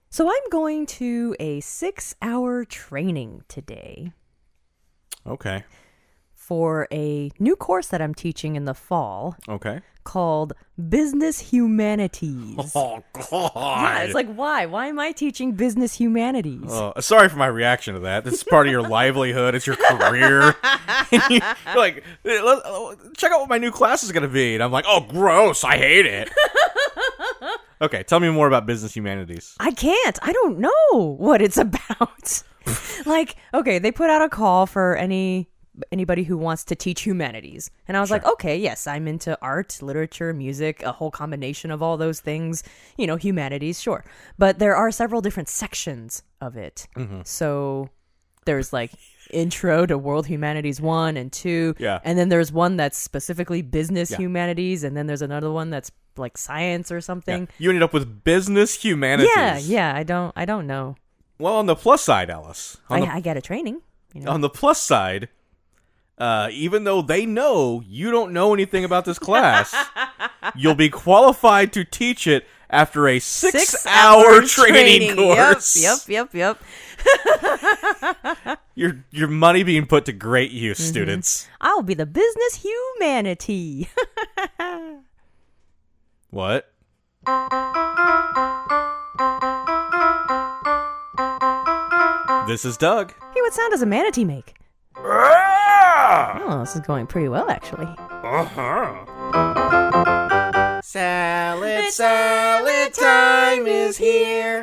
So I'm going to a 6-hour training today Okay. for a new course that I'm teaching in the fall Okay. called Business Humanities. Oh, God. Yeah, it's like, why? Why am I teaching business humanities? Sorry for my reaction to that. This is part of your livelihood. It's your career. You're like, check out what my new class is going to be. And I'm like, oh, gross. I hate it. Okay, tell me more about business humanities. I can't. I don't know what it's about. Like, okay, they put out a call for anybody who wants to teach humanities. And I was like, okay, yes, I'm into art, literature, music, a whole combination of all those things, humanities, sure. But there are several different sections of it. Mm-hmm. So there's like intro to World Humanities 1 and 2. Yeah. And then there's one that's specifically business humanities. And then there's another one that's like science or something. Yeah. You ended up with business humanities. Yeah, I don't know. Well, on the plus side, Alice. I get a training. On the plus side, even though they know you don't know anything about this class, you'll be qualified to teach it after a 6-hour training course. Yep. Your money being put to great use, students. I'll be the business humanity. What? This is Doug. Hey, what sound does a manatee make? Oh, this is going pretty well, actually. Salad time is here.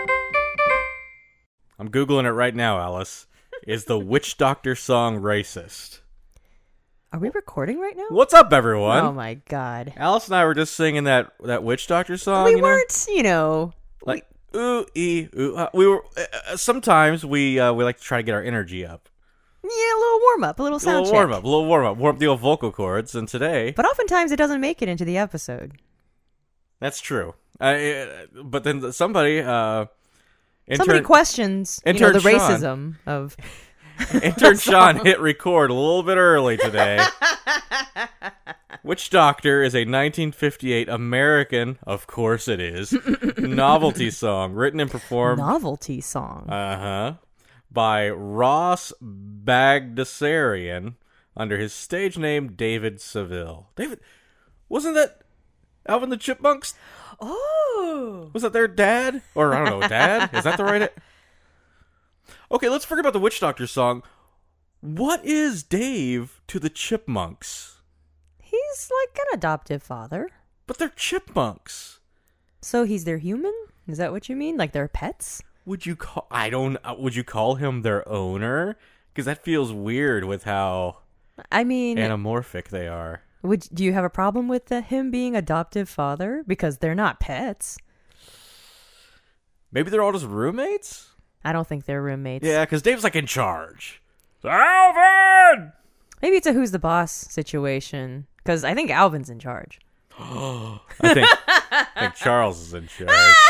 I'm Googling it right now, Alice. Is the Witch Doctor song racist? Are we recording right now? What's up, everyone? Oh, my God. Alice and I were just singing that Witch Doctor song. We weren't, like ooh ee ooh. We were sometimes we like to try to get our energy up. Yeah, a little warm up, a little sound check. A little warm up, warm up the old vocal cords. And today, but oftentimes it doesn't make it into the episode. That's true. But then somebody questions the Sean, racism of. Intern Sean hit record a little bit early today. Witch Doctor is a 1958 American, of course it is, novelty song written and performed. Novelty song. By Ross Bagdasarian under his stage name David Seville. David, wasn't that Alvin the Chipmunks? Oh. Was that their dad? Or I don't know, dad? Is that the right? Okay, let's forget about the Witch Doctor song. What is Dave to the Chipmunks? He's like an adoptive father. But they're chipmunks. So he's their human? Is that what you mean? Like they're pets? Would you call him their owner? Because that feels weird with how anamorphic they are. Do you have a problem with him being adoptive father? Because they're not pets. Maybe they're all just roommates? I don't think they're roommates. Yeah, because Dave's like in charge. Alvin! Maybe it's a who's the boss situation. Because I think Alvin's in charge. I think Charles is in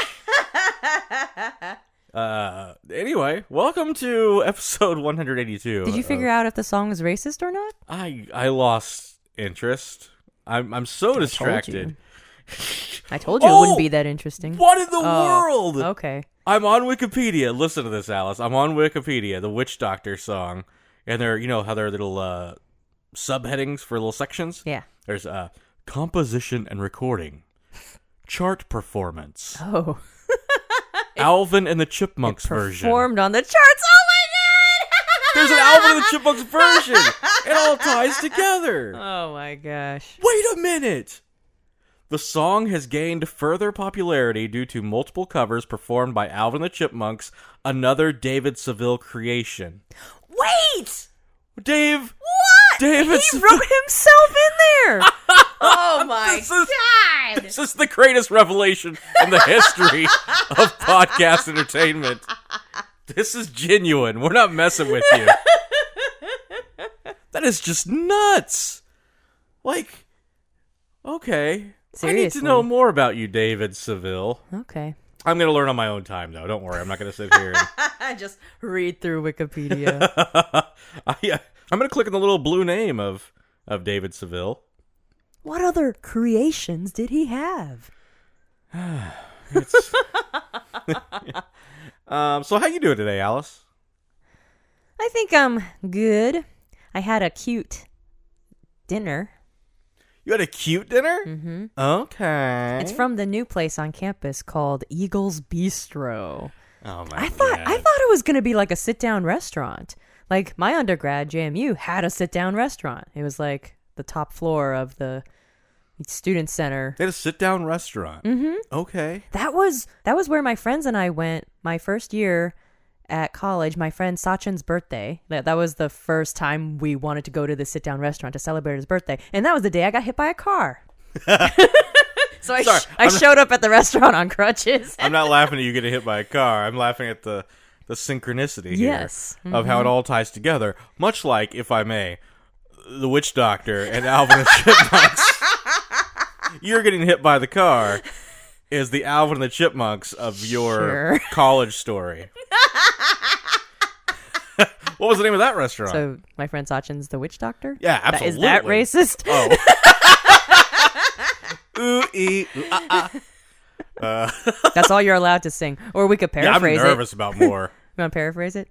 charge. Anyway, welcome to episode 182. Did you figure out if the song was racist or not? I lost interest. I'm so distracted. I told you it wouldn't be that interesting. What in the world? Okay. I'm on Wikipedia. Listen to this, Alice. I'm on Wikipedia, the Witch Doctor song. And they're, how there are little subheadings for little sections? Yeah. There's composition and recording, chart performance. Oh. Alvin and the Chipmunks version. Performed on the charts. Oh my God! There's an Alvin and the Chipmunks version. It all ties together. Oh my gosh. Wait a minute. The song has gained further popularity due to multiple covers performed by Alvin and the Chipmunks, another David Seville creation. Wait! Dave! What? David he wrote himself in there! Oh my God! This is the greatest revelation in the history of podcast entertainment. This is genuine. We're not messing with you. That is just nuts. Like, okay. Seriously. I need to know more about you, David Seville. Okay. I'm going to learn on my own time, though. Don't worry. I'm not going to sit here and... Just read through Wikipedia. I'm going to click on the little blue name of David Seville. What other creations did he have? So how you doing today, Alice? I think I'm good. I had a cute dinner. You had a cute dinner? Mm-hmm. Okay. It's from the new place on campus called Eagles Bistro. Oh my I thought it was going to be like a sit-down restaurant. Like my undergrad, JMU, had a sit-down restaurant. It was like the top floor of the student center. They had a sit-down restaurant. Mm-hmm. Okay. That was where my friends and I went my first year at college. My friend Sachin's birthday. That was the first time we wanted to go to the sit-down restaurant to celebrate his birthday. And that was the day I got hit by a car. So I showed up at the restaurant on crutches. I'm not laughing at you getting hit by a car. I'm laughing at the synchronicity here yes. Mm-hmm. of how it all ties together. Much like, if I may, the Witch Doctor and Alvin and the Chipmunks. You're getting hit by the car is the Alvin and the Chipmunks of your college story. What was the name of that restaurant? So my friend Sachin's the Witch Doctor? Yeah, absolutely. Is that racist? Oh. Ooh, ee, ooh, ah, ah. That's all you're allowed to sing. Or we could paraphrase it. I'm nervous about more. You want to paraphrase it?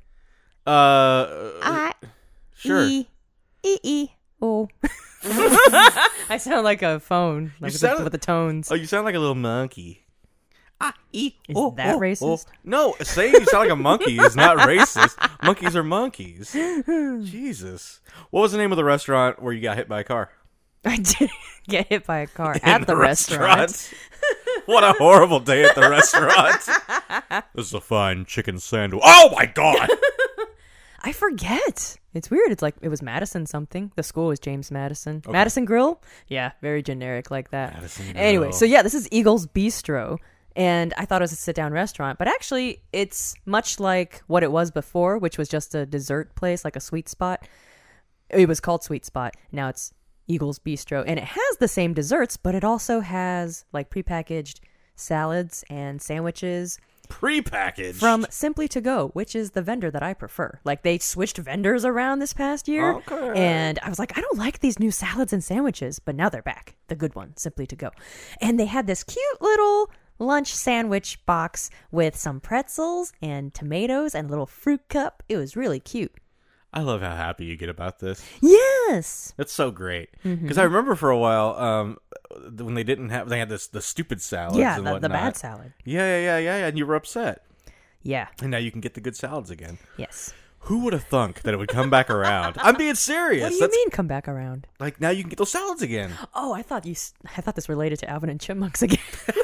Sure. Oh. I sound like a phone, like with the tones. Oh, you sound like a little monkey. Is that racist? No, saying you sound like a monkey is not racist. Monkeys are monkeys. Jesus. What was the name of the restaurant where you got hit by a car? I did get hit by a car at the restaurant. What a horrible day at the restaurant. This is a fine chicken sandwich. Oh my God. I forget. It's weird. It's like it was Madison something. The school was James Madison. Okay. Madison Grill? Yeah, very generic like that. Madison Grill. Anyway, so yeah, this is Eagles Bistro. And I thought it was a sit-down restaurant. But actually, it's much like what it was before, which was just a dessert place, like a sweet spot. It was called Sweet Spot. Now it's Eagles Bistro. And it has the same desserts, but it also has like prepackaged salads and sandwiches. Prepackaged? From Simply To Go, which is the vendor that I prefer. Like, they switched vendors around this past year. Okay. And I was like, I don't like these new salads and sandwiches. But now they're back. The good one, Simply To Go. And they had this cute little lunch sandwich box with some pretzels and tomatoes and a little fruit cup. It was really cute. I love how happy you get about this. Yes. That's so great. Because I remember for a while when they had the stupid salads and whatnot. The bad salad. Yeah, and you were upset. Yeah. And now you can get the good salads again. Yes. Who would have thunk that it would come back around? I'm being serious. What do you mean come back around? Like, now you can get those salads again. Oh, I thought this related to Alvin and Chipmunks again.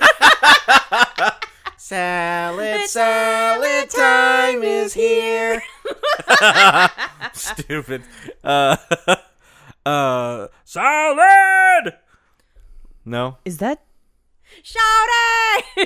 Salad time is here. Stupid. Salad! No? Is that... Shout it!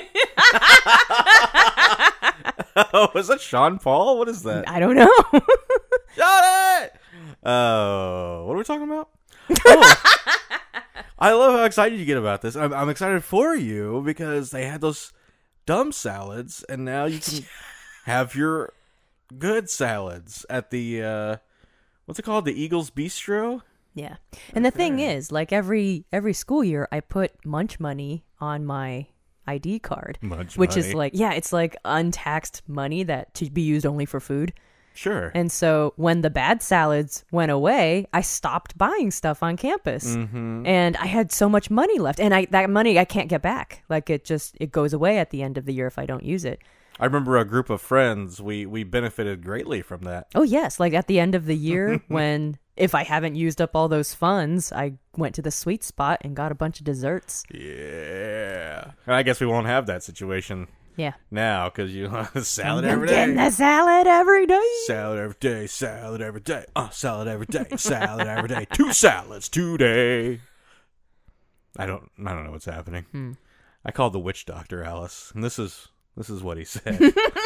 Oh, is that Sean Paul? What is that? I don't know. Shout it! What are we talking about? Oh, I love how excited you get about this. I'm excited for you because they had those dumb salads, and now you can have your good salads at the what's it called? The Eagles Bistro? Yeah. And the thing is, like every school year I put Munch Money on my ID card. Which is like, yeah, it's like untaxed money that to be used only for food. Sure. And so when the bad salads went away, I stopped buying stuff on campus. Mm-hmm. And I had so much money left. And that money I can't get back. Like it goes away at the end of the year if I don't use it. I remember a group of friends, we benefited greatly from that. Oh, yes. Like at the end of the year when if I haven't used up all those funds, I went to the Sweet Spot and got a bunch of desserts. Yeah. And I guess we won't have that situation. Yeah. Now, because you salad every day. Getting the salad every day. Salad every day, salad every day. Salad every day, salad every day. 2 salads today. I don't know what's happening. I called the Witch Doctor, Alice, and this is what he said.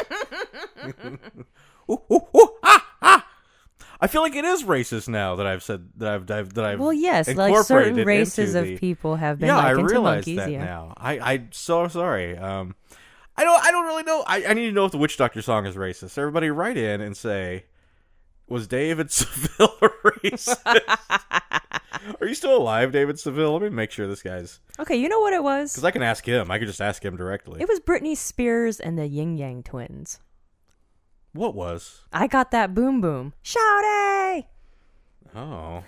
I feel like it is racist now that I've said that I've well, yes, like certain races of people have been likened to monkeys. That now. I'm so sorry. I don't really know. I need to know if the Witch Doctor song is racist. Everybody write in and say, Was David Seville a racist? Are you still alive, David Seville? Let me make sure this guy's... Okay, you know what it was? Because I can ask him. I could just ask him directly. It was Britney Spears and the Yin Yang Twins. What was? I got that boom boom. Shout-ay! Oh.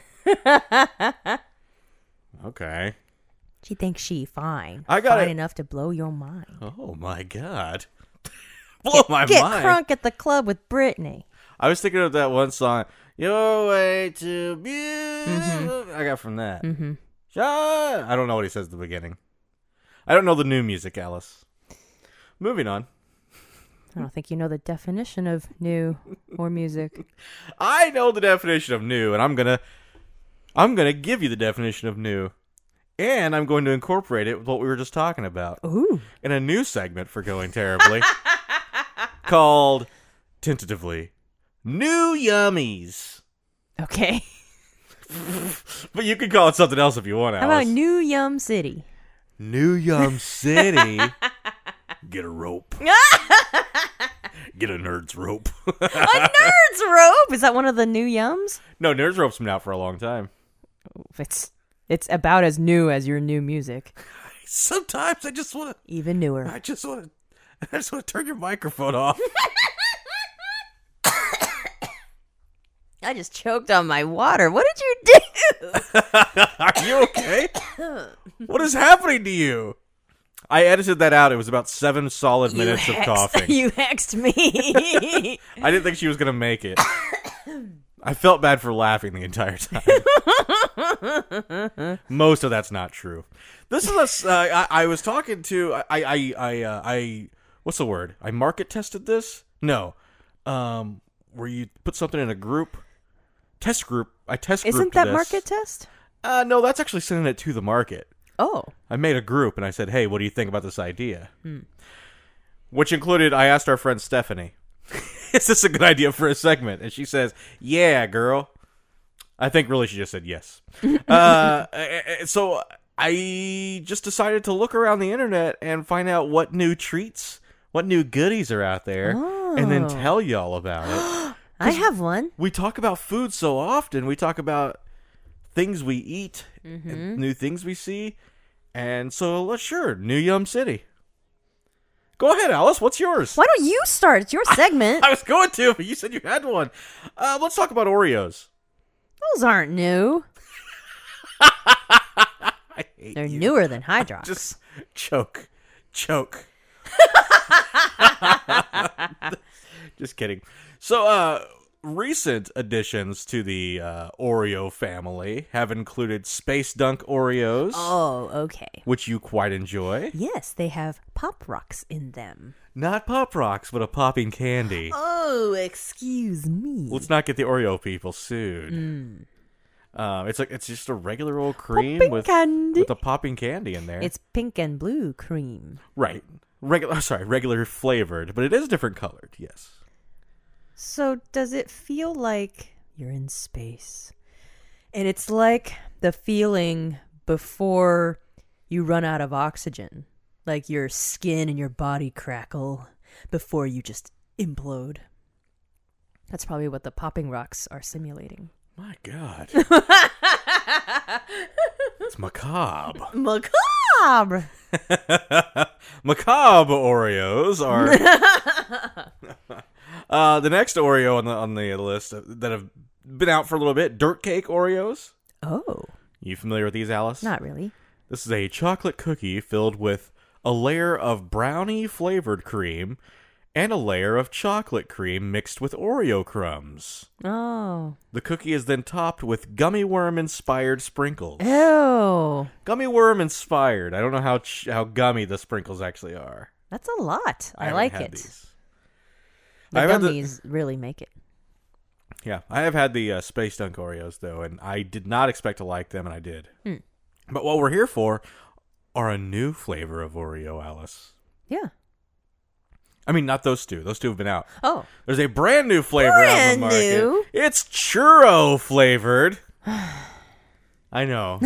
Okay. She thinks she fine. I got fine it. enough to blow your mind. Oh, my God. Blow my Get mind. crunk at the club with Britney. I was thinking of that one song, Your Way to Beauty. I got from that. I don't know what he says at the beginning. I don't know the new music, Alice. Moving on. I don't think you know the definition of new or music. I know the definition of new, and I'm gonna give you the definition of new. And I'm going to incorporate it with what we were just talking about. Ooh. In a new segment for Going Terribly called, tentatively, New Yummies. Okay. But you can call it something else if you want, Alice. How about New Yum City? New Yum City? Get a rope. Get a nerd's rope. A nerd's rope? Is that one of the new Yums? No, nerd's rope's been out for a long time. It's about as new as your new music. Sometimes I just want to... Even newer. I just want to turn your microphone off. I just choked on my water. What did you do? Are you okay? What is happening to you? I edited that out. It was about 7 solid minutes of coughing. You hexed me. I didn't think she was going to make it. I felt bad for laughing the entire time. Most of that's not true. This is I was talking to I what's the word? I market tested this? No. Where you put something in a group. Test group. I test group. Isn't that this. market test? No, that's actually sending it to the market. Oh. I made a group and I said, hey, what do you think about this idea? Which included, I asked our friend Stephanie, is this a good idea for a segment? And she says, yeah, girl. I think really she just said yes. So I just decided to look around the internet and find out what new treats, what new goodies are out there, and then tell y'all about it. I have one. We talk about food so often. We talk about things we eat, and new things we see. And so, sure, New Yum City. Go ahead, Alice. What's yours? Why don't you start? It's your segment. I was going to, but you said you had one. Let's talk about Oreos. Those aren't new. I hate They're you. newer than Hydrox. Just choke. Just kidding. So, recent additions to the Oreo family have included Space Dunk Oreos, Oh, okay. which you quite enjoy. Yes, they have Pop Rocks in them. Not Pop Rocks, but a popping candy. Oh, excuse me. Let's not get the Oreo people sued. It's just a regular old cream Popping with candy. with a popping candy in there. It's pink and blue cream. Right. Regular flavored, but it is different colored, yes. So does it feel like you're in space? And it's like the feeling before you run out of oxygen. Like your skin and your body crackle before you just implode. That's probably what the popping rocks are simulating. My God. It's macabre. Macabre! Macabre Oreos are... the next Oreo on the list that have been out for a little bit, Dirt Cake Oreos. Oh. You familiar with these, Alice? Not really. This is a chocolate cookie filled with a layer of brownie-flavored cream and a layer of chocolate cream mixed with Oreo crumbs. Oh. The cookie is then topped with gummy worm-inspired sprinkles. Ew. Gummy worm-inspired. I don't know how gummy the sprinkles actually are. That's a lot. I haven't like had it. these. The I've had gummies really make it. Yeah, I have had the Space Dunk Oreos, though, and I did not expect to like them, and I did. But what we're here for are a new flavor of Oreo, Alice. Yeah. I mean, not those two. Those two have been out. Oh. There's a brand new flavor out on the market. new? It's churro flavored. I know.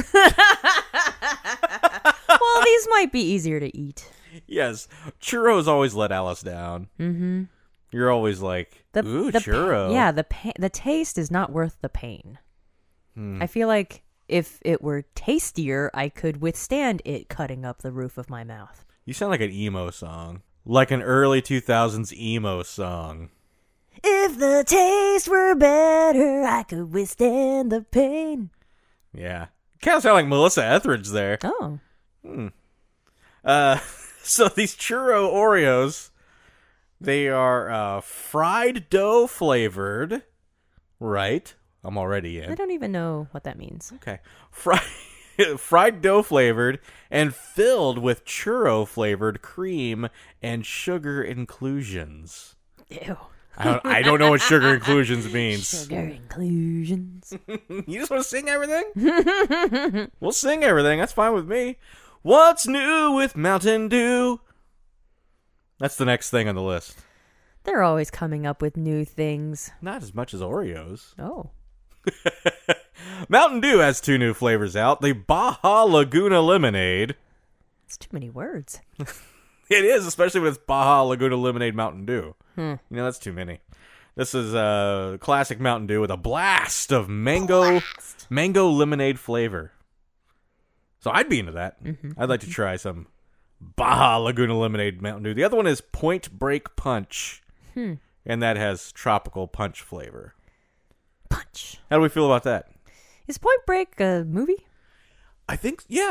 Well, these might be easier to eat. Yes, churros always let Alice down. You're always like, ooh, churro. Yeah, the taste is not worth the pain. I feel like if it were tastier, I could withstand it cutting up the roof of my mouth. You sound like an emo song. Like an early 2000s emo song. If the taste were better, I could withstand the pain. Yeah. Kind of sound like Melissa Etheridge there. Oh. So these churro Oreos, they are fried dough flavored. Right? I'm already in. I don't even know what that means. Okay. Fried dough flavored and filled with churro flavored cream and sugar inclusions. Ew. I don't know what sugar inclusions means. Sugar inclusions. You just want to sing everything? We'll sing everything. That's fine with me. What's new with Mountain Dew? That's the next thing on the list. They're always coming up with new things. Not as much as Oreos. Oh. Mountain Dew has 2 new flavors out. The Baja Laguna Lemonade. It's too many words. It is, especially when it's Baja Laguna Lemonade Mountain Dew. You know, that's too many. This is a classic Mountain Dew with a blast of mango lemonade flavor. So I'd be into that. I'd like to try some Baja Laguna Lemonade Mountain Dew. The other one is Point Break Punch. And that has tropical punch flavor. Punch. How do we feel about that? Is Point Break a movie? I think, yeah.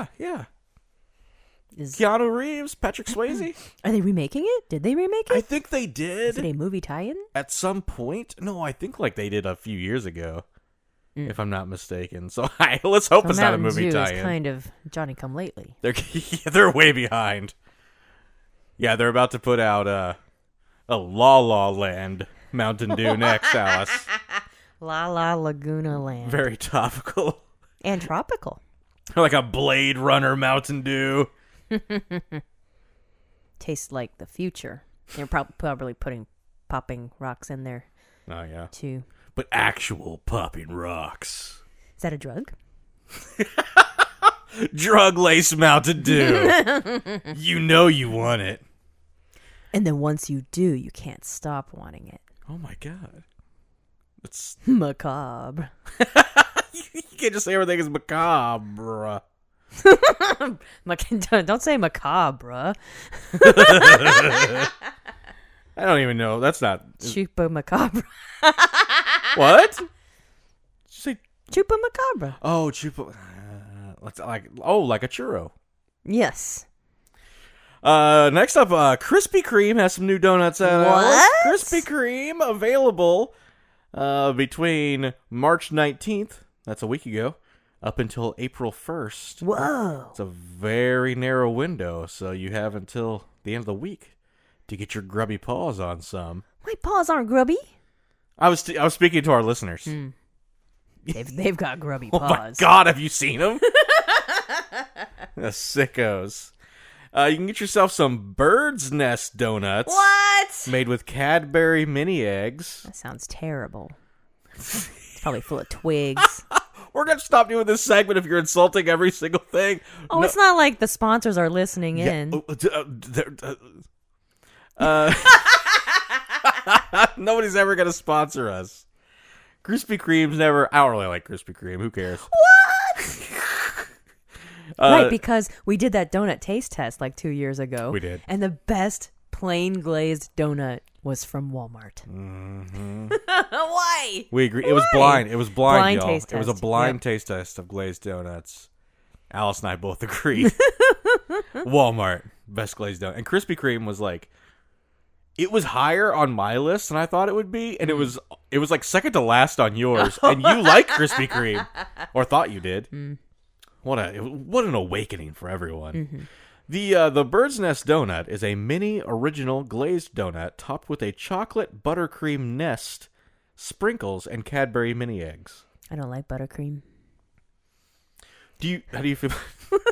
Keanu Reeves, Patrick Swayze. Are they remaking it? Did they remake it? I think they did. Is it a movie tie-in? At some point. No, I think like they did a few years ago, if I'm not mistaken. So let's hope it's not a movie Mountain Dew tie-in. is kind of Johnny-come-lately. They're way behind. Yeah, they're about to put out a La La Land Mountain Dew next, Alice. La La Laguna Land. Very topical. And tropical. Like a Blade Runner Mountain Dew. Tastes like the future. They're probably popping rocks in there Oh, yeah. too. But actual popping rocks. Is that a drug? Drug lace Mountain Dew. You know you want it. And then once you do, you can't stop wanting it. Oh my god. It's Macabre. you can't just say everything is macabre. Don't say macabre. I don't even know. That's not Chupa macabre. what? Did you say? Chupa macabre. Oh, chupa. Like a churro. Yes. Next up, Krispy Kreme has some new donuts out. What? Krispy Kreme available between March 19th, that's a week ago, up until April 1st. Whoa. It's a very narrow window, so you have until the end of the week to get your grubby paws on some. My paws aren't grubby. I was speaking to our listeners. They've got grubby Oh paws. my god, have you seen them? The sickos. You can get yourself some Bird's Nest donuts. What? Made with Cadbury mini eggs. That sounds terrible. It's probably full of twigs. We're going to stop doing this segment if you're insulting every single thing. Oh, No- it's not like the sponsors are listening in. Nobody's ever going to sponsor us. Krispy Kreme's never... I don't really like Krispy Kreme. Who cares? What? Right, because we did that donut taste test like 2 years ago. We did. And the best plain glazed donut was from Walmart. Mm-hmm. Why? We agree. It was blind. It was blind, Blind y'all. taste It was a test. blind Yep. taste test of glazed donuts. Alice and I both agree. Walmart, best glazed donut. And Krispy Kreme was like... It was higher on my list than I thought it would be, and it was like second to last on yours. And you like Krispy Kreme, or thought you did. What an awakening for everyone. The Bird's Nest donut is a mini original glazed donut topped with a chocolate buttercream nest, sprinkles, and Cadbury mini eggs. I don't like buttercream. How do you feel?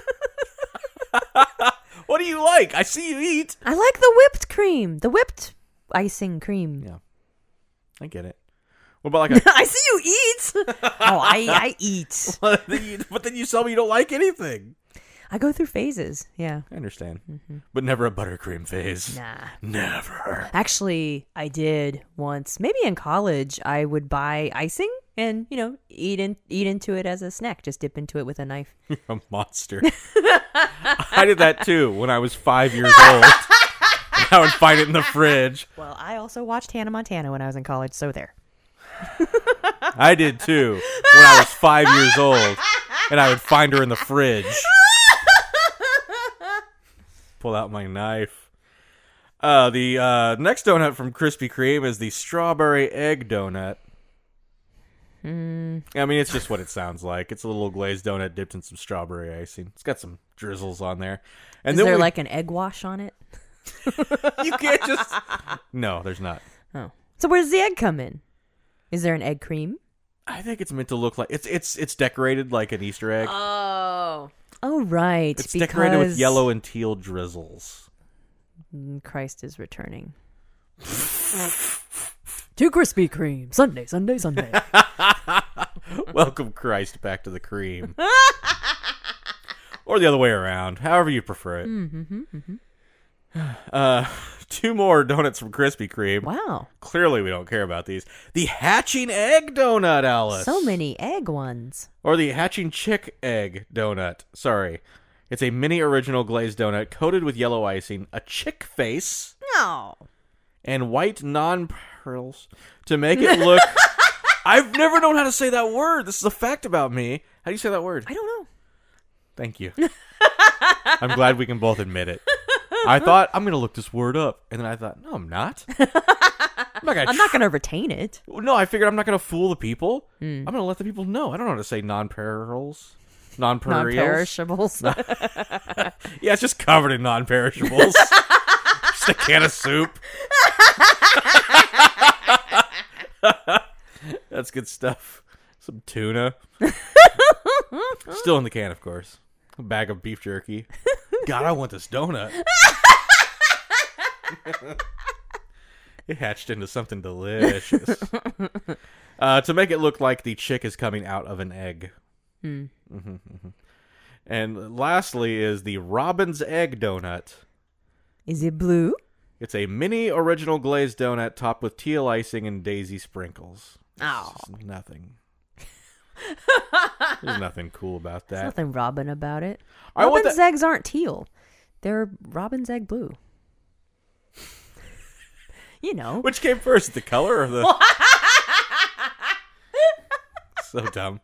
What do you like? I see you eat. I like the whipped cream. The whipped icing cream. Yeah, I get it. What about like a? I see you eat. Oh, I eat. But then you tell me you don't like anything. I go through phases. Yeah. I understand. But never a buttercream phase. Nah. Never. Actually, I did once. Maybe in college, I would buy icing and, eat into it as a snack. Just dip into it with a knife. You're a monster. I did that too when I was 5 years old. I would find it in the fridge. Well, I also watched Hannah Montana when I was in college, so there. I did too when I was 5 years old, and I would find her in the fridge. Pull out my knife. The next donut from Krispy Kreme is the strawberry egg donut. I mean, it's just what it sounds like. It's a little glazed donut dipped in some strawberry icing. It's got some drizzles on there. And Is then there like an egg wash on it? you can't just... No, there's not. Oh. So where does the egg come in? Is there an egg cream? I think it's meant to look like... It's decorated like an Easter egg. Oh, right. It's decorated with yellow and teal drizzles. Christ is returning. To Krispy Kreme. Sunday, Sunday, Sunday. Welcome Christ back to the cream. Or the other way around. However you prefer it. Two more donuts from Krispy Kreme. Wow. Clearly we don't care about these. The Hatching Egg Donut, Alice. So many egg ones. Or the Hatching Chick Egg Donut. Sorry. It's a mini original glazed donut coated with yellow icing, a chick face, No. and white non-pearls to make it look... I've never known how to say that word. This is a fact about me. How do you say that word? I don't know. Thank you. I'm glad we can both admit it. I thought, I'm going to look this word up. And then I thought, no, I'm not. I'm not going to retain it. No, I figured I'm not going to fool the people. I'm going to let the people know. I don't know how to say non-pearls. Non-perishables. Yeah, it's just covered in non-perishables. Just a can of soup. That's good stuff. Some tuna. Still in the can, of course. A bag of beef jerky. God, I want this donut. It hatched into something delicious. To make it look like the chick is coming out of an egg. And lastly is the Robin's Egg Donut. Is it blue? It's a mini original glazed donut topped with teal icing and daisy sprinkles. Oh. There's nothing. There's nothing cool about that. There's nothing Robin about it. I want Robin's eggs aren't teal. They're Robin's egg blue. You know. Which came first, the color or the... So dumb.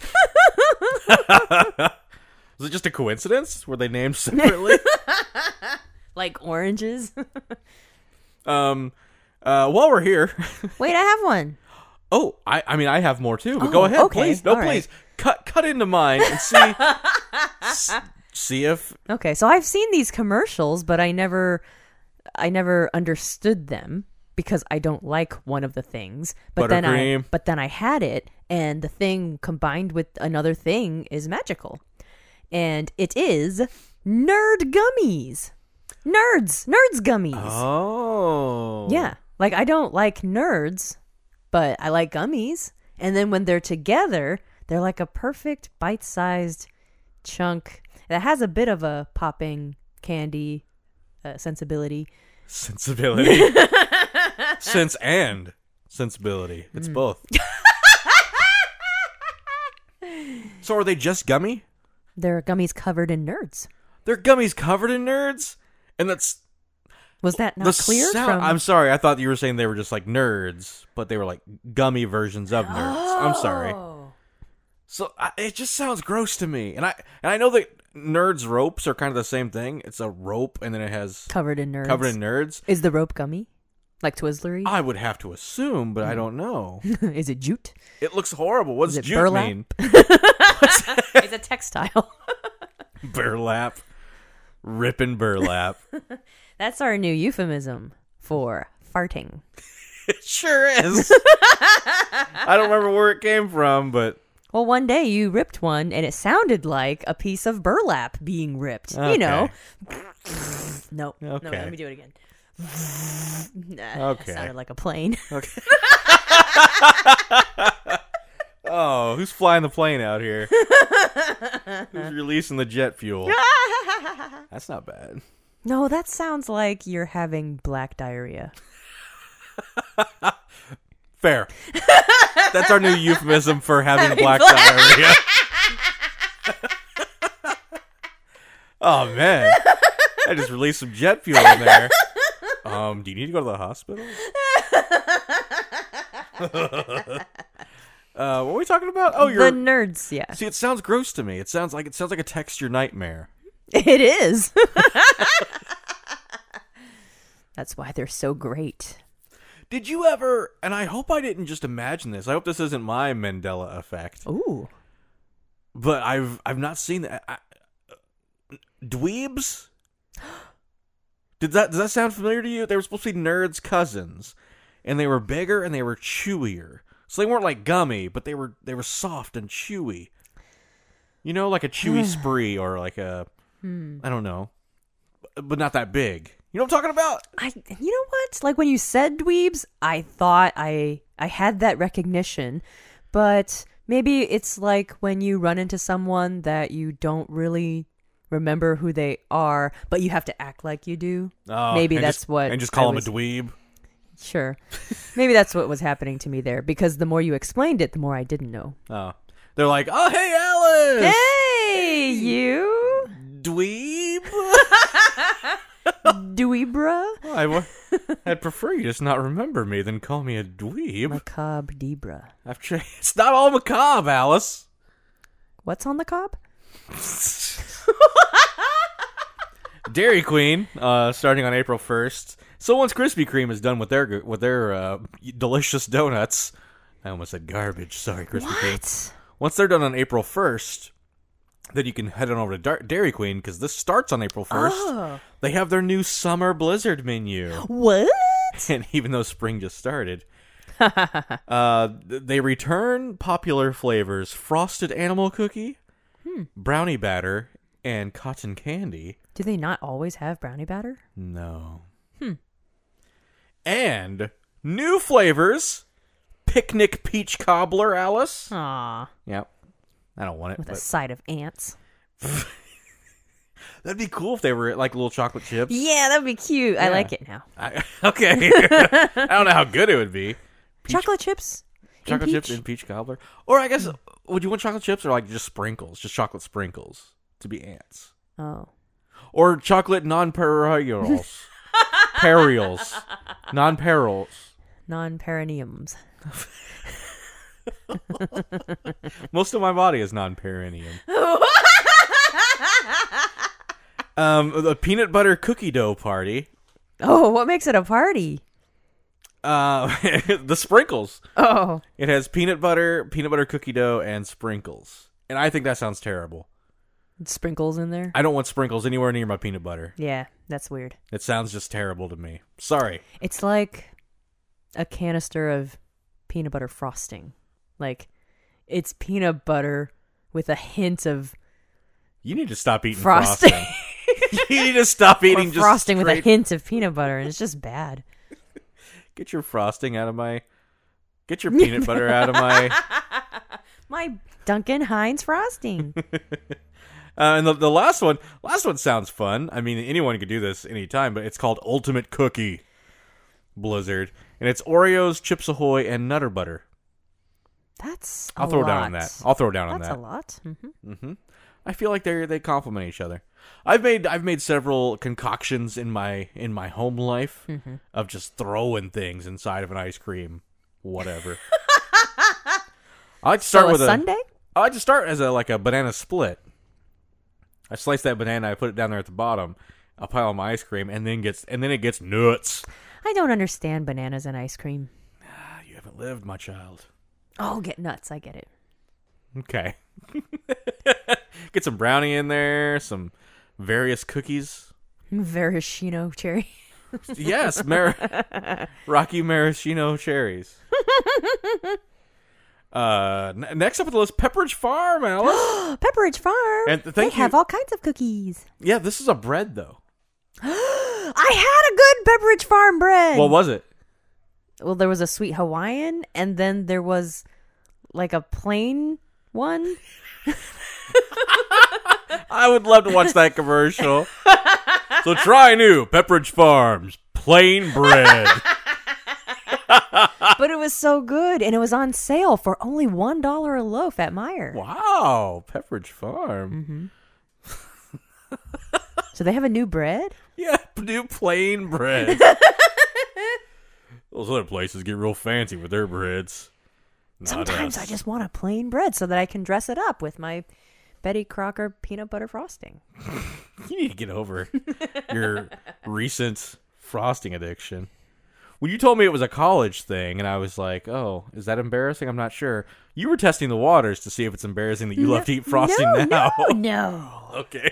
Was it just a coincidence? Were they named separately? Like oranges? While we're here... Wait, I have one. Oh, I mean, I have more too, but go ahead, okay. please. No, All please. right. Cut into mine and see... see if... Okay, so I've seen these commercials, but I never understood them because I don't like one of the things. But then I had it, and the thing combined with another thing is magical. And it is Nerd Gummies. Nerds gummies. Oh. Yeah. Like, I don't like nerds, but I like gummies. And then when they're together, they're like a perfect bite-sized chunk that has a bit of a popping candy sensibility. Sensibility. Sense and sensibility. It's both. So are they just gummy? They're gummies covered in nerds. They're gummies covered in nerds? And that's... Was that not clear? I'm sorry. I thought you were saying they were just like nerds, but they were like gummy versions of nerds. I'm sorry. So it just sounds gross to me. And I know that nerds ropes are kind of the same thing. It's a rope and then it has... Covered in nerds. Is the rope gummy? Like Twizzlery? I would have to assume, but I don't know. Is it jute? It looks horrible. What does jute burlap? mean? It's a textile. Burlap. Ripping burlap. That's our new euphemism for farting. It sure is. I don't remember where it came from, but... Well, one day you ripped one, and it sounded like a piece of burlap being ripped. Okay. You know. No, Okay. let me do it again. Okay. It sounded like a plane. Okay. Oh, Oh, who's flying the plane out here? Who's releasing the jet fuel? That's not bad. No, that sounds like you're having black diarrhea. Fair. That's our new euphemism for having black diarrhea. Oh, man. I just released some jet fuel in there. Do you need to go to the hospital? What were we talking about? Oh, The nerds, yeah. See, it sounds gross to me. It sounds like a texture nightmare. It is. That's why they're so great. Did you ever, and I hope I didn't just imagine this. I hope this isn't my Mandela effect. Ooh. But I've not seen that. Dweebs? Does that sound familiar to you? They were supposed to be nerds' cousins, and they were bigger and they were chewier. So they weren't like gummy, but they were soft and chewy. You know, like a chewy spree or like a I don't know, but not that big. You know what I'm talking about? You know what? Like when you said dweebs, I thought I had that recognition, but maybe it's like when you run into someone that you don't really remember who they are, but you have to act like you do. Maybe that's what. And just call him a dweeb. Sure. Maybe that's what was happening to me there, because the more you explained it, the more I didn't know. Oh. They're like, oh, hey, Alice! Hey, you? Dweeb? Dweebra? I'd prefer you just not remember me than call me a dweeb. Macabre Debra. It's not all macabre, Alice. What's on the cob? Dairy Queen, starting on April 1st. So once Krispy Kreme is done with their delicious donuts, I almost said garbage. Sorry, Krispy Kreme. Once they're done on April 1st, then you can head on over to Dairy Queen, because this starts on April 1st. Oh. They have their new summer blizzard menu. What? And even though spring just started, they return popular flavors: frosted animal cookie, brownie batter, and cotton candy. Do they not always have brownie batter? No. And new flavors: picnic peach cobbler, Alice. Aw. Yep. I don't want it. With a side of ants. That'd be cool if they were like little chocolate chips. Yeah, that'd be cute. Yeah. I like it now. Okay. I don't know how good it would be. Chocolate chips? Chocolate chips in peach cobbler? Or I guess, would you want chocolate chips or like just sprinkles? Just chocolate sprinkles to be ants. Oh. Or chocolate non-perils. Perils. Non-perils. Non-perineums. Most of my body is non-perineum. The peanut butter cookie dough party. Oh, what makes it a party? The sprinkles. Oh. It has peanut butter cookie dough, and sprinkles. And I think that sounds terrible. Sprinkles in there? I don't want sprinkles anywhere near my peanut butter. Yeah, that's weird. It sounds just terrible to me. Sorry. It's like a canister of peanut butter frosting. Like, it's peanut butter with a hint of You need to stop eating frosting. You need to stop eating just frosting straight... with a hint of peanut butter, and it's just bad. Get your frosting out of my... Get your peanut butter out of my... My Duncan Hines frosting. And the last one sounds fun. I mean, anyone could do this anytime, but it's called Ultimate Cookie Blizzard. And it's Oreos, Chips Ahoy, and Nutter Butter. That's I'll throw down on that. I'll throw down on that. That's a lot. Mm-hmm. Mm-hmm. I feel like they complement each other. I've made several concoctions in my home life of just throwing things inside of an ice cream, whatever. I like to start with sundae. I like to start as a banana split. I slice that banana, I put it down there at the bottom, I'll pile on my ice cream, and then it gets nuts. I don't understand bananas and ice cream. You haven't lived, my child. Oh, get nuts! I get it. Okay. Get some brownie in there, some various cookies. Maraschino cherry. Yes, Rocky Maraschino cherries. Next up on the list, Pepperidge Farm, Alice. Pepperidge Farm. And they have all kinds of cookies. Yeah, this is a bread, though. I had a good Pepperidge Farm bread. What was it? Well, there was a sweet Hawaiian, and then there was like a plain one? I would love to watch that commercial. So try new Pepperidge Farms plain bread. But it was so good, and it was on sale for only $1 a loaf at Meijer. Wow, Pepperidge Farm. So they have a new bread? Yeah, new plain bread. Those other places get real fancy with their breads. Not Sometimes us. I just want a plain bread so that I can dress it up with my Betty Crocker peanut butter frosting. You need to get over your recent frosting addiction. When you told me it was a college thing, and I was like, oh, is that embarrassing? I'm not sure. You were testing the waters to see if it's embarrassing that you love to eat frosting now. No. Okay.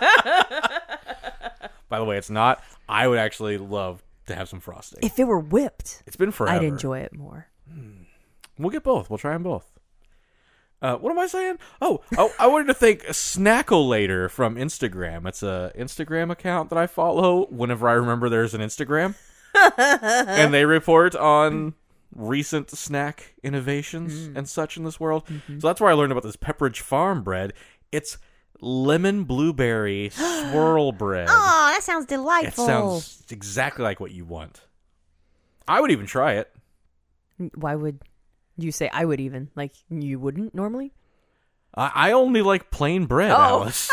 By the way, it's not. I would actually love to have some frosting. If it were whipped, It's been forever. I'd enjoy it more. We'll get both. We'll try them both. What am I saying? Oh, I wanted to thank Snackolator from Instagram. It's a Instagram account that I follow whenever I remember there's an Instagram. And they report on recent snack innovations and such in this world. So that's where I learned about this Pepperidge Farm bread. It's lemon blueberry swirl bread. Oh, that sounds It delightful. sounds exactly like what you want. I would even try it. Why would you say I would even? Like, you wouldn't normally? I only like plain bread, Oh. Alice.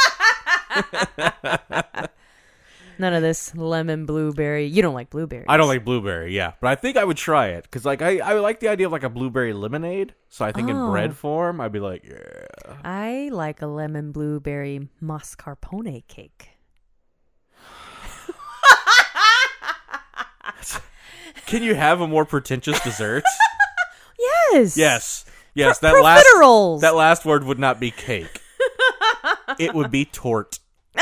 None of this lemon blueberry. You don't like blueberries. I don't like blueberry, yeah. But I think I would try it. Because like, I like the idea of like a blueberry lemonade. So I think in Oh. bread form, I'd be like, yeah. I like a lemon blueberry mascarpone cake. Can you have a more pretentious dessert? Yes. Yes. Yes, Profiteroles. that last word would not be cake. It would be tort.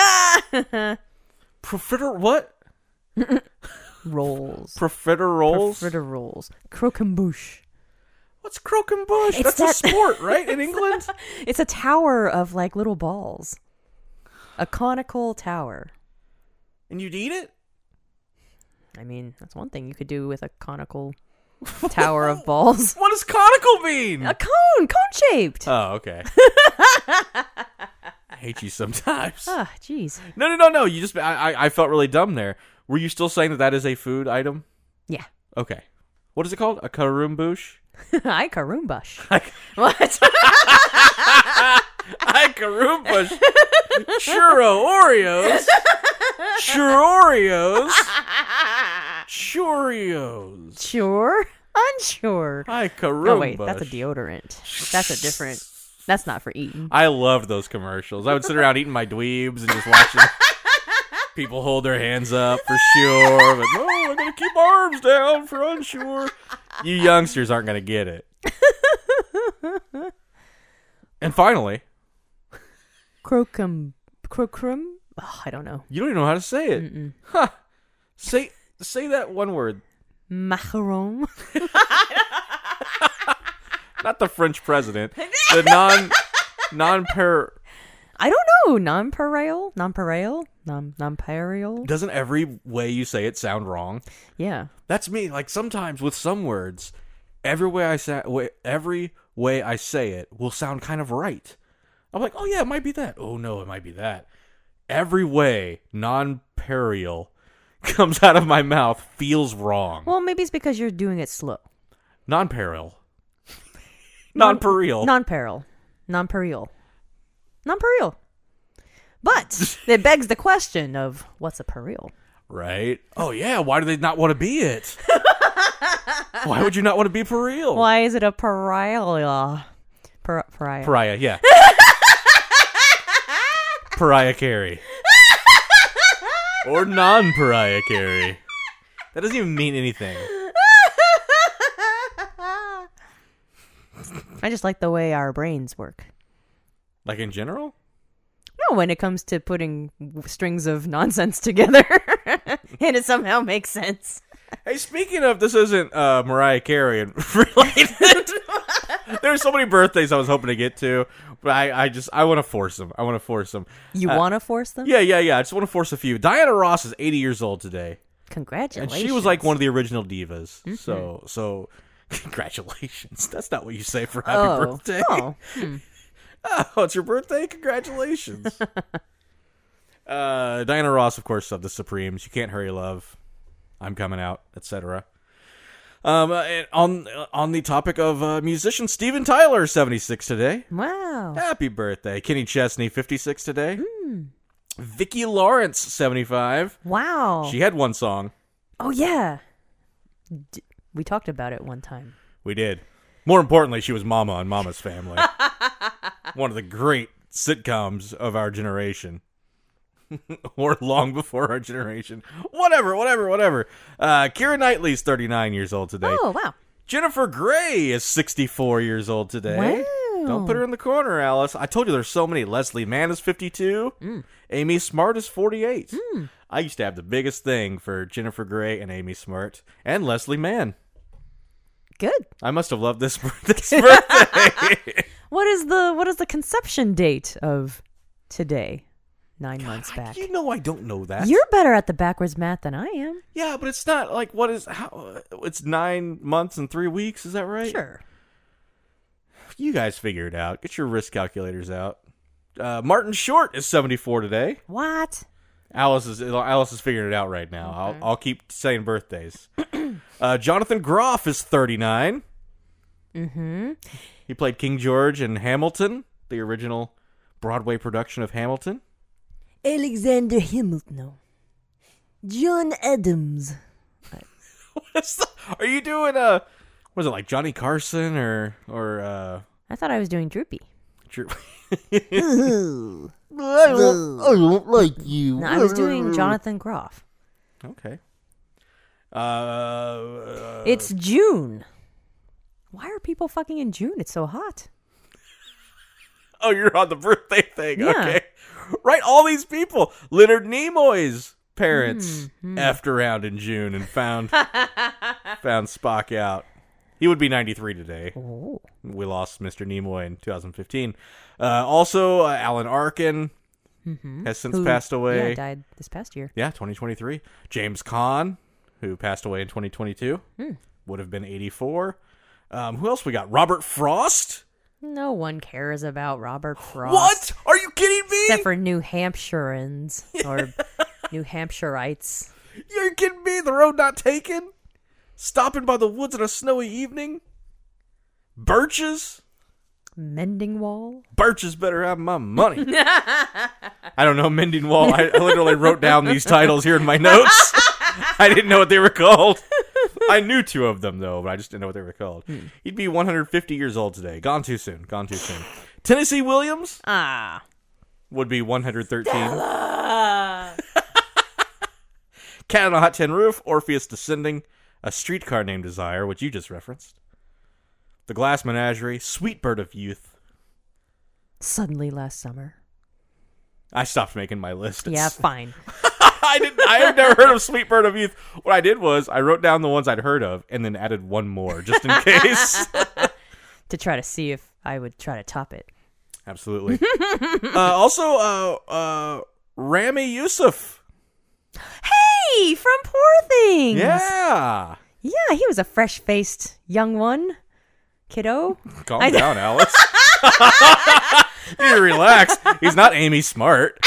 Profiter what? Rolls. Profiteroles? Profiteroles. Croquembouche. What's croquembouche? It's That's that- a sport, right? In England? It's a tower of like little balls. A conical tower. And you'd eat it? I mean, that's one thing you could do with a conical tower of balls. What does conical mean? A cone shaped. Oh, okay. I hate you sometimes. Ah, jeez. No. You just I felt really dumb there. Were you still saying that is a food item? Yeah. Okay. What is it called? A karumbouche? I carumbush. What? I karumbouche. Churro Oreos. Churroreos. Cheerios. Sure? Unsure. I karumbouche. Oh, wait. That's a deodorant. That's a different. That's not for eating. I loved those commercials. I would sit around eating my dweebs and just watching people hold their hands up for sure. But no, I'm going to keep my arms down for unsure. You youngsters aren't going to get it. And finally, Crocum. Oh, I don't know. you don't even know how to say it. Huh. Say that one word. Macaron. Not the French president. The non-per... I don't know. Nonpareil? Nonpareil? Doesn't every way you say it sound wrong? Yeah. That's me. Like sometimes with some words, every way I say it will sound kind of right. I'm like, oh yeah, it might be that. Oh no, it might be that. Every way non-perial comes out of my mouth feels wrong. Well, maybe it's because you're doing it slow. Non-perial. Non-perial. Non-peril. Non-perial. Non-perial. But it begs the question of what's a peril? Right? Oh yeah, why do they not want to be it? Why would you not want to be perial? Why is it a pariah? Pariah. Pariah, yeah. Pariah Carey. Or non-Pariah Carey. That doesn't even mean anything. I just like the way our brains work. Like in general? No, when it comes to putting strings of nonsense together and it somehow makes sense. Hey, speaking of, this isn't Mariah Carey and related. There's so many birthdays I was hoping to get to, but I want to force them. You want to force them? Yeah. I just want to force a few. Diana Ross is 80 years old today. Congratulations. And she was like one of the original divas. So Congratulations. That's not what you say for happy birthday. Oh. Oh, it's your birthday? Congratulations. Diana Ross, of course, of the Supremes. You Can't Hurry Love. I'm Coming Out, etc. And on the topic of musician, Steven Tyler, 76 today. Wow. Happy birthday. Kenny Chesney, 56 today. Vicki Lawrence, 75. Wow. She had one song. Oh, yeah. We talked about it one time. We did. More importantly, she was Mama on Mama's Family. One of the great sitcoms of our generation. Or long before our generation. Whatever. Keira Knightley's 39 years old today. Oh, wow. Jennifer Grey is 64 years old today. Wow. Don't put her in the corner, Alice. I told you there's so many. Leslie Mann is 52. Amy Smart is 48. I used to have the biggest thing for Jennifer Grey and Amy Smart and Leslie Mann. Good. I must have loved this birthday. What is the conception date of today? 9 months back. You know I don't know that. You're better at the backwards math than I am. Yeah, but it's not like it's 9 months and 3 weeks, is that right? Sure. You guys figure it out. Get your risk calculators out. Martin Short is 74 today. What? Alice is figuring it out right now. Okay. I'll keep saying birthdays. Jonathan Groff is 39. Mm-hmm. He played King George in Hamilton, the original Broadway production of Hamilton. Alexander Hamilton. No. John Adams. Are you doing was it like Johnny Carson or I thought I was doing Droopy. I don't like you. No, I was doing Jonathan Groff. Okay. It's June. Why are people fucking in June? It's so hot. Oh, you're on the birthday thing. Yeah. Okay. Right, all these people. Leonard Nimoy's parents effed around in June and found Spock out. He would be 93 today. Oh. We lost Mr. Nimoy in 2015. Also, Alan Arkin has since passed away. Yeah, died this past year. Yeah, 2023. James Caan, who passed away in 2022, would have been 84. Who else we got? Robert Frost? No one cares about Robert Frost. What? Are you kidding me? Except for New Hampshireans or New Hampshireites. You're kidding me? The Road Not Taken? Stopping by the woods on a snowy evening? Birches? Mending Wall? Birches better have my money. I don't know, Mending Wall. I literally wrote down these titles here in my notes. I didn't know what they were called. I knew two of them, though, but I just didn't know what they were called. He'd be 150 years old today. Gone too soon. Tennessee Williams would be 113. Cat on a Hot Tin Roof, Orpheus Descending, A Streetcar Named Desire, which you just referenced. The Glass Menagerie, Sweet Bird of Youth. Suddenly Last Summer. I stopped making my list. Yeah, fine. I have never heard of Sweet Bird of Youth. What I did was I wrote down the ones I'd heard of and then added one more just in case. To try to see if I would try to top it. Absolutely. Also, Rami Youssef. Hey, from Poor Things. Yeah. Yeah, he was a fresh-faced young one. Kiddo. Calm down, Alice. You need to relax. He's not Amy Smart.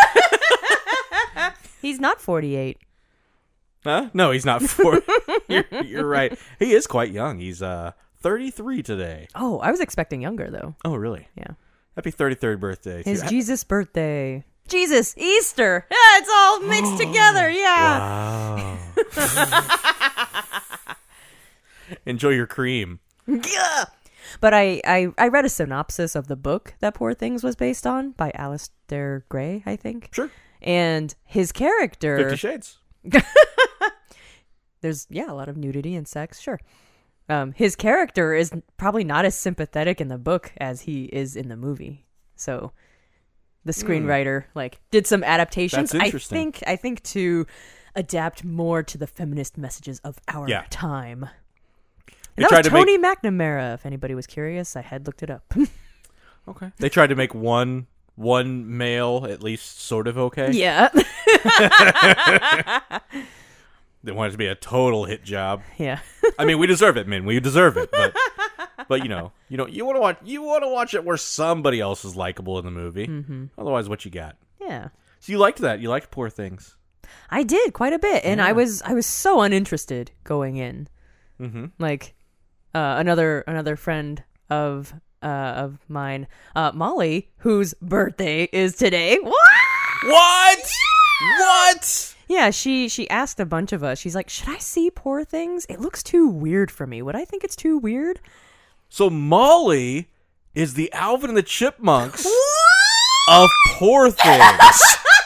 He's not 48. Huh? No, he's not 40. You're right. He is quite young. He's 33 today. Oh, I was expecting younger, though. Oh, really? Yeah. Happy 33rd birthday. His Jesus birthday. Jesus, Easter. Yeah, it's all mixed together. Yeah. Wow. Enjoy your cream. Yeah. But I read a synopsis of the book that Poor Things was based on by Alistair Gray, I think. Sure. And his character... 50 Shades. There's, a lot of nudity and sex, sure. His character is probably not as sympathetic in the book as he is in the movie. So the screenwriter did some adaptations. That's interesting. I think to adapt more to the feminist messages of our time. And that was Tony McNamara, if anybody was curious. I had looked it up. Okay. They tried to make one male at least sort of okay. Yeah. They want it to be a total hit job. Yeah. I mean, we deserve it, man. We deserve it. But you want to watch it where somebody else is likable in the movie. Mm-hmm. Otherwise, what you got? Yeah. So you liked that. You liked Poor Things. I did quite a bit, and I was so uninterested going in. Mm-hmm. Like another friend of mine, Molly, whose birthday is today. What? What? Yeah, she asked a bunch of us. She's like, "Should I see Poor Things? It looks too weird for me. Would I think it's too weird?" So Molly is the Alvin and the Chipmunks of Poor Things.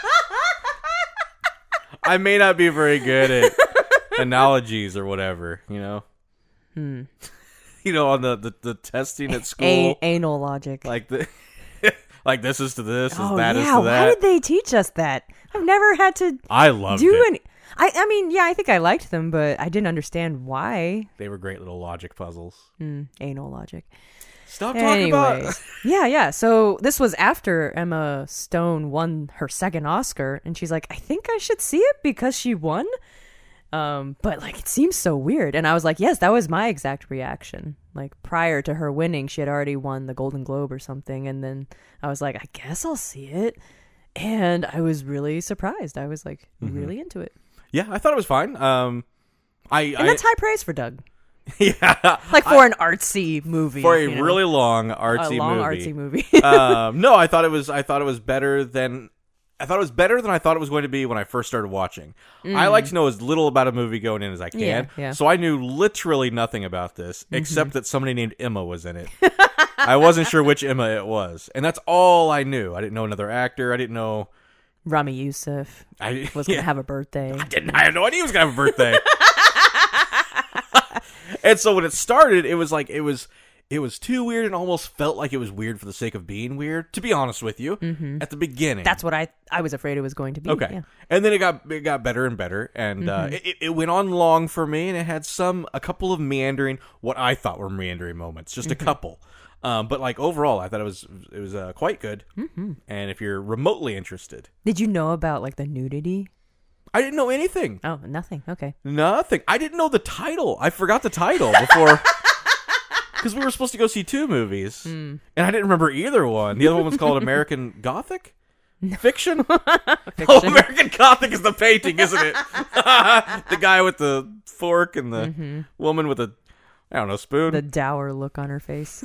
I may not be very good at analogies or whatever, you know. You know, on the testing at school, anal logic. like like this is to this, is Oh that yeah, is to that. why did they teach us that? I've never had to I loved do it. any. I mean, yeah, I think I liked them, but I didn't understand why. They were great little logic puzzles. Anal logic. Stop talking about. Anyways, yeah. So this was after Emma Stone won her second Oscar, and she's like, "I think I should see it because she won." But like, it seems so weird, and I was like, "Yes, that was my exact reaction." Like prior to her winning, she had already won the Golden Globe or something, and then I was like, "I guess I'll see it," and I was really surprised. I was like, really into it, Yeah, I thought it was fine. and that's high praise for Doug. Yeah, Like for an artsy movie, for a you know? really long artsy artsy movie. No, I thought it was better than I thought it was going to be when I first started watching. I like to know as little about a movie going in as I can. Yeah. So I knew literally nothing about this except that somebody named Emma was in it. I wasn't sure which Emma it was, and that's all I knew. I didn't know another actor. I didn't know Rami Youssef was going to have a birthday. I had no idea he was gonna have a birthday. And so when it started, it was like it was too weird and almost felt like it was weird for the sake of being weird. To be honest with you, at the beginning, That's what I was afraid it was going to be. okay. Yeah. And then it got better and better, and it went on long for me, and it had a couple of meandering, what I thought were meandering moments, just a couple. But like overall, I thought it was quite good. And if you're remotely interested, Did you know about like the nudity? I didn't know anything. Oh, nothing. Okay. Nothing. I didn't know the title. I forgot the title before. Because we were supposed to go see two movies, and I didn't remember either one. The other one was called American Gothic? Fiction? Oh, American Gothic is the painting, isn't it? The guy with the fork and the woman with spoon. The dour look on her face.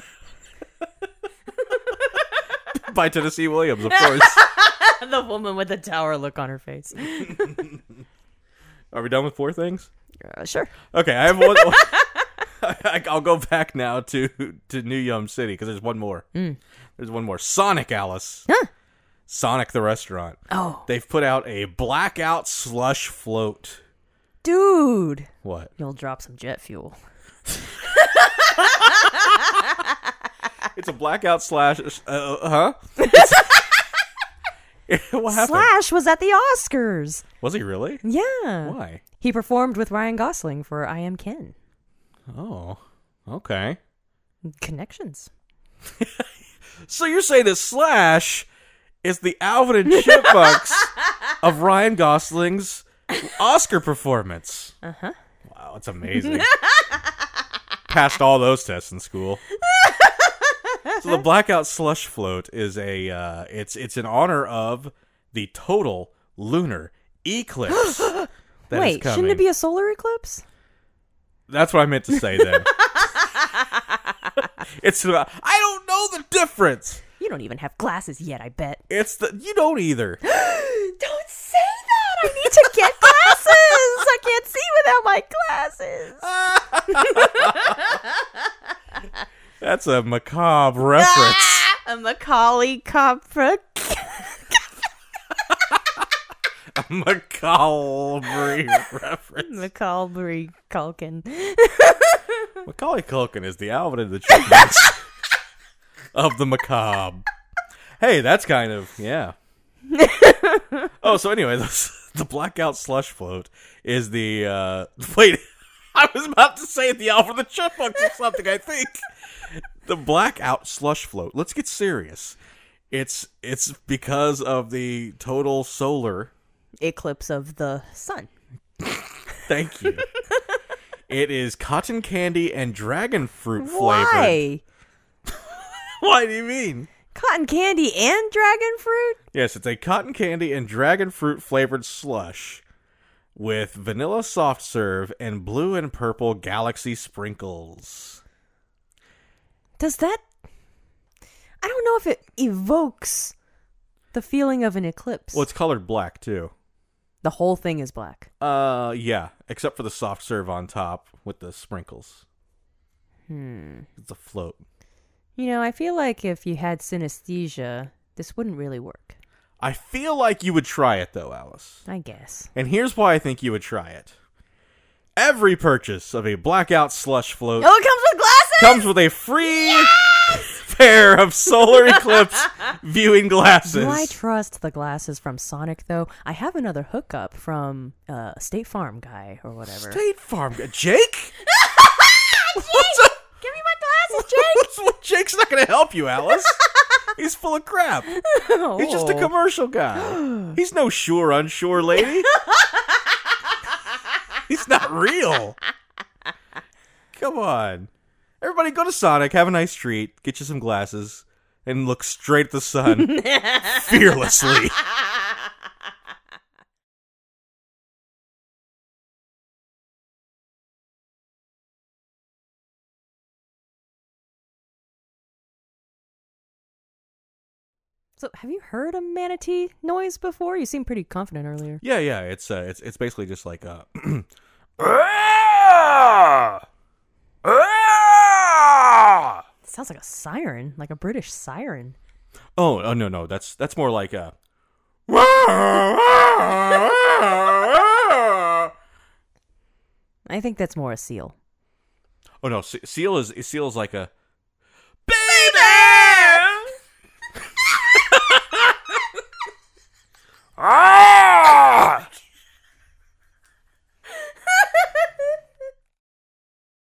By Tennessee Williams, of course. The woman with the dour look on her face. Are we done with Poor Things? Sure. Okay, I have one. I'll go back now to New Yum City because there's one more. There's one more. Sonic, Alice. Huh. Sonic the restaurant. Oh, They've put out a blackout slush float. dude. What? You'll drop some jet fuel. It's a blackout slash. Huh? What happened? Slash was at the Oscars. Was he really? Yeah. Why? He performed with Ryan Gosling for I Am Ken. Oh, okay. Connections. So you're saying that Slash is the Alvin and Chipmunks of Ryan Gosling's Oscar performance? Uh-huh. Wow, that's amazing. Passed all those tests in school. So the blackout slush float is it's in honor of the total lunar eclipse. that is Wait, coming. shouldn't it be a solar eclipse? That's what I meant to say then. I don't know the difference. You don't even have glasses yet, I bet. You don't either. Don't say that! I need to get glasses! I can't see without my glasses. That's a macabre reference. A Macaulay Culkin. A macabre reference. Macaulay Culkin. Macaulay Culkin is the Alvin and the Chipmunks of the macabre. Hey, that's kind of, yeah. Oh, so anyway, the blackout slush float is the, wait, I was about to say the Alvin and the Chipmunks or something, I think. The blackout slush float. Let's get serious. It's because of the total solar Eclipse of the sun. Thank you. It is cotton candy and dragon fruit flavored. Why? What do you mean? Cotton candy and dragon fruit? Yes, it's a cotton candy and dragon fruit flavored slush with vanilla soft serve and blue and purple galaxy sprinkles. Does that... I don't know if it evokes the feeling of an eclipse. Well, it's colored black too. The whole thing is black. Yeah, except for the soft serve on top with the sprinkles. It's a float. You know, I feel like if you had synesthesia, this wouldn't really work. I feel like you would try it though, Alice. I guess. And here's why I think you would try it. Every purchase of a blackout slush float Oh, it comes with glasses? comes with a free pair of solar eclipse viewing glasses. Do I trust the glasses from Sonic, though? I have another hookup from State Farm guy or whatever. State Farm Jake? Give me my glasses, Jake! Jake's not going to help you, Alice. He's full of crap. He's just a commercial guy. He's no sure, unsure lady. He's not real. Come on. Everybody go to Sonic, have a nice treat, get you some glasses, and look straight at the sun fearlessly. So, have you heard a manatee noise before? You seemed pretty confident earlier. Yeah, it's basically just like It sounds like a siren, like a British siren. Oh no, that's more like a I think that's more a seal. Oh no, seal is like a